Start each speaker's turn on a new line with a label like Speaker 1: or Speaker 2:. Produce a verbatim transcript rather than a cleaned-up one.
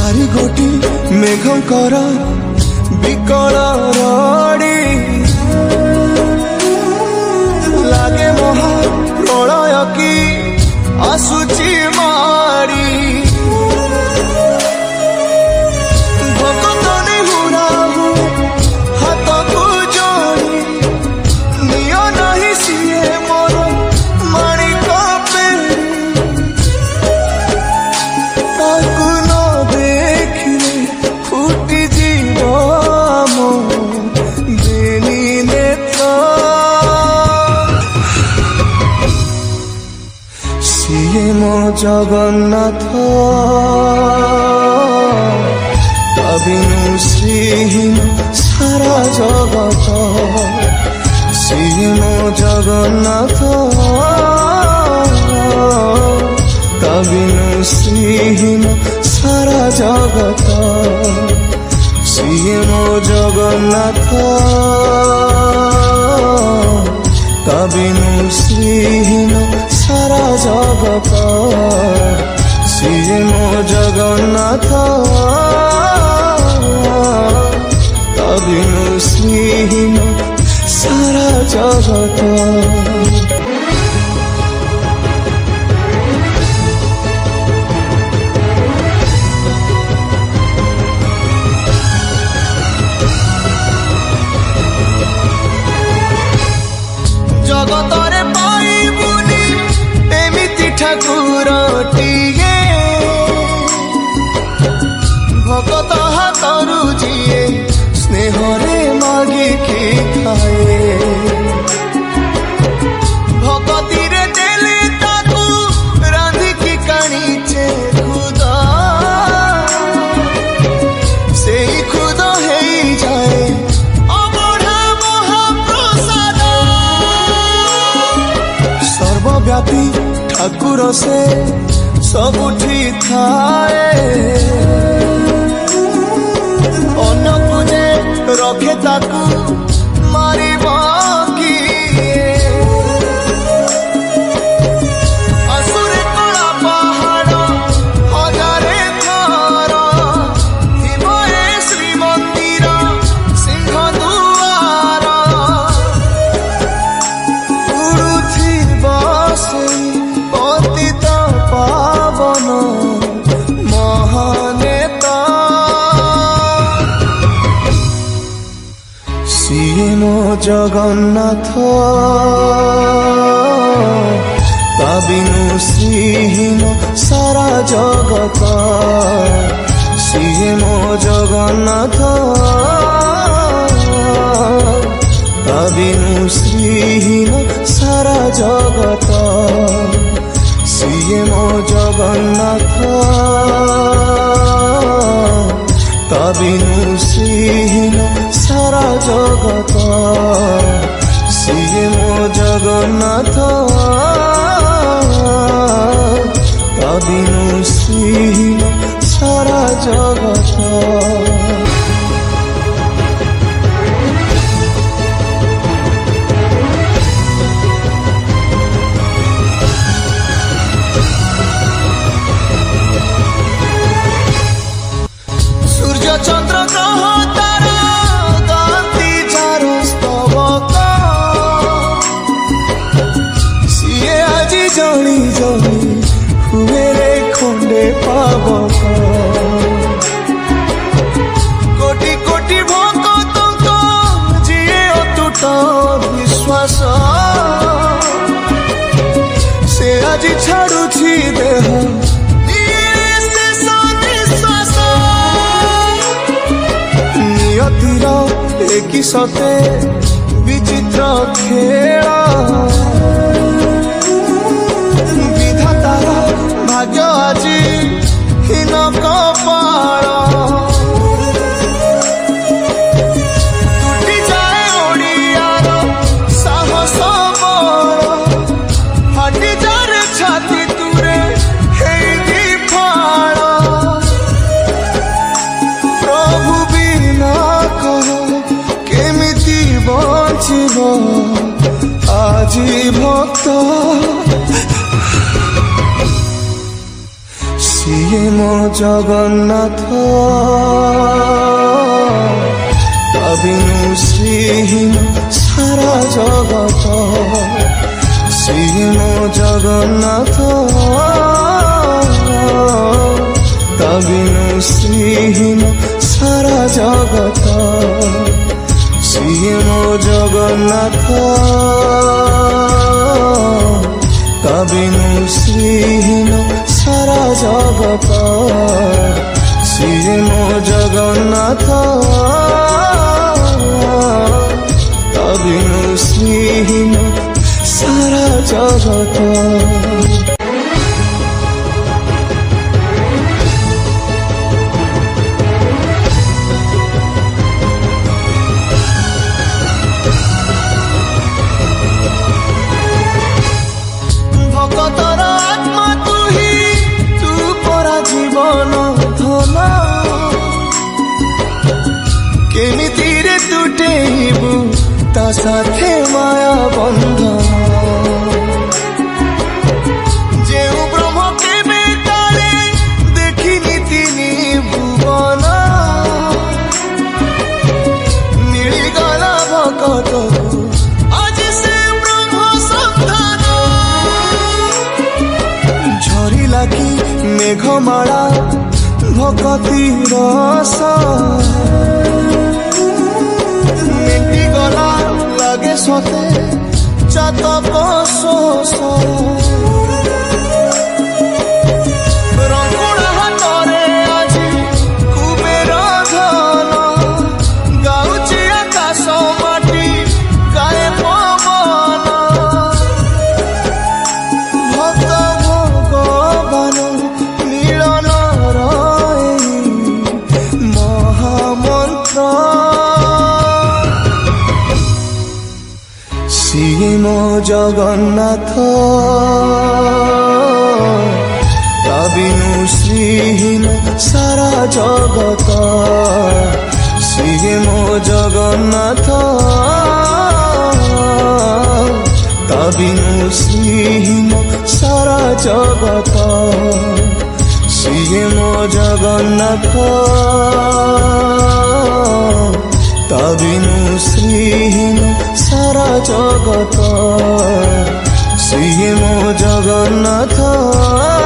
Speaker 1: चारि गोटी मेघंकर विकल रड़ी लागे महा प्रलय की आसुची मारी भक्तनी हुराहु हाथ को जोड़ी नियो नहीं सिए मोर माणिक पेड़ी ताकू न देखिले फुटी जीव मो बेनी नेत्र सिए मो जगन्नाथ बिनु श्रीहीन सारा जगत सिए मो जगन्नाथ बिनु श्रीहीन सारा जगत सिए मो जगन्नाथ बिनु श्रीहीन सारा जगत सिए मो जगन्नाथ बिनु श्रीहीन सारा जगत जगतरे पाइबुनी एमिति ठाकुर टिए भगत हाथरू जिए स्नेहरे मागिकी खाए भगती रे देले ताकू रांधिकी काणीचे खुद से खुद है जाए अबढ़ा महाप्रसाद सर्वव्यापी ठाकुर से सबुठी थाए अन्न पूजे रखे ताकू मारी किए असुरे कला पहाड़ हजारे थर थिबे श्री मंदिर सिंह दुआर उड़ुथिब सेई पतित पावन महानेता सिए मो जगन्नाथ बिनु श्रीहीन सारा जगत सिए मो जगन्नाथ बिनु श्रीहीन सारा जगत सिए मो जगन्नाथ बिनु श्रीहीन सारा जगत सिए मो जगन्नाथ बिनु श्रीहीन सारा जगत चंद्र ग्रह तारा गाती चारो स्तवक सिए आजी जली जली हुए रे खंडे पावक कोटि कोटि भक्त जिए अतुट विश्वास से आजी छाड़ुछि देह कि सते विचित्र खेल विधातार भाग्य आज हीन कपाल टूटी जाए ओडियार साहस बल फाटी जाए छाती तुरे हेई फाड़ प्रभु बिना कह बचिब জগন্নাথ তা বিনু শ্রীহীন সারা জগত শ্রী মো জগন্নাথ তা বিনু শ্রীহীন সারা জগত শ্রী মো জগন্নাথ তা বিনু শ্রীহীন সারা জগত শ্রী মো জগন্নাথ তা বিনু শ্রীহীন সারা জগত। ভকতর আত্মা তুহি তু পরা জীবন ধন কেমিতিরে তুটেইবু তা সাথে মায়া বন্ধন যেউ ব্রহ্ম কেবে কালে দেখিনি তিনি ভুবন মিলিগলা ভকতকু আজ সে ব্রহ্ম সন্ধান ঝরিলা কি মেঘমালা ভকতি রস মেটি গলা লাগে সতে চাতক শোষ রঙ্গুড়া হাতরে আজি কুবের ধন গাউছি আকাশ মাটি গায়ে পবন ভক্ত ভগবান মিলন রয়ে মহামন্ত্র শ্রী মো জগন্নাথ তা বিনু শ্রীহীন সারা জগত শ্রী মো জগন্নাথ তা বিনু শ্রীহীন সারা জগত শ্রী মো জগন্নাথ তা বিনু শ্রীহীন সারা জগত শ্রী মো জগন্নাথ।